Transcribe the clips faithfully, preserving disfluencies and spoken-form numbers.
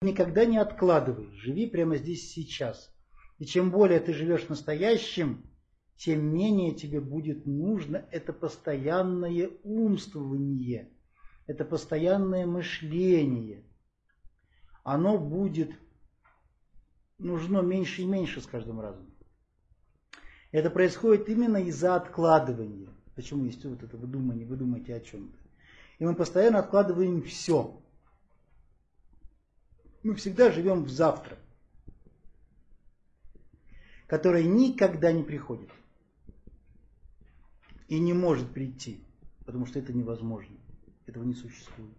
Никогда не откладывай, живи прямо здесь сейчас. И чем более ты живешь настоящим, тем менее тебе будет нужно это постоянное умствование, это постоянное мышление. Оно будет нужно меньше и меньше с каждым разом. Это происходит именно из-за откладывания. Почему есть вот это выдумание, вы думаете о чем-то. И мы постоянно откладываем все. Мы всегда живем в завтра, которое никогда не приходит и не может прийти, потому что это невозможно, этого не существует.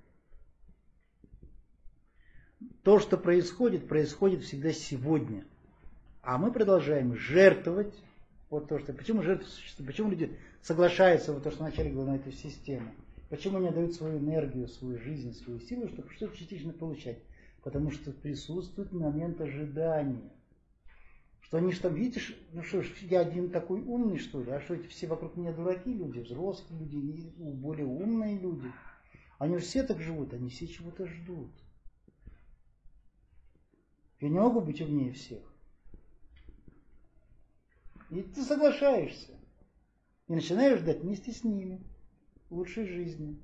То, что происходит, происходит всегда сегодня, а мы продолжаем жертвовать. Вот то, что, почему жертвы существуют, почему люди соглашаются вот то, что вначале говорил, на эту систему, почему они отдают свою энергию, свою жизнь, свою силу, чтобы что-то частично получать. Потому что присутствует момент ожидания. Что они что, видишь, ну что ж, я один такой умный, что ли? А что эти все вокруг меня дураки люди, взрослые люди, более умные люди. Они же все так живут, они все чего-то ждут. Я не могу быть умнее всех. И ты соглашаешься. И начинаешь ждать вместе с ними лучшей жизни.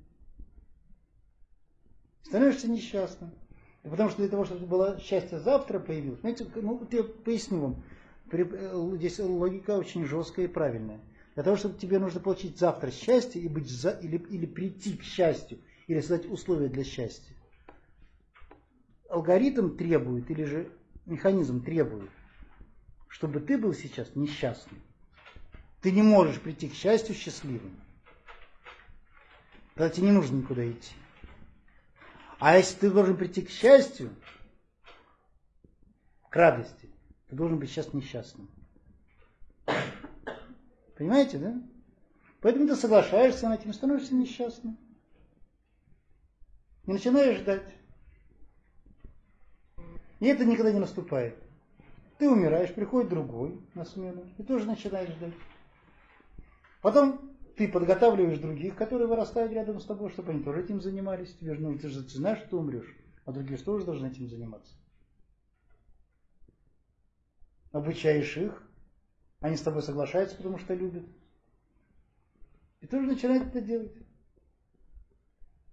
Становишься несчастным. Потому что для того, чтобы было счастье завтра появилось, знаете, ну, я поясню вам, здесь логика очень жесткая и правильная. Для того, чтобы тебе нужно получить завтра счастье и быть за, или, или прийти к счастью, или создать условия для счастья. Алгоритм требует, или же механизм требует, чтобы ты был сейчас несчастным. Ты не можешь прийти к счастью счастливым. Тогда тебе не нужно никуда идти. А если ты должен прийти к счастью, к радости, ты должен быть сейчас несчастным. Понимаете, да? Поэтому ты соглашаешься на этим и становишься несчастным. И начинаешь ждать. И это никогда не наступает. Ты умираешь, приходит другой на смену, и тоже начинаешь ждать. Потом ты подготавливаешь других, которые вырастают рядом с тобой, чтобы они тоже этим занимались. Тебе же, ну, ты же ты знаешь, что ты умрешь, а другие тоже должны этим заниматься. Обучаешь их, они с тобой соглашаются, потому что любят. И тоже начинают это делать.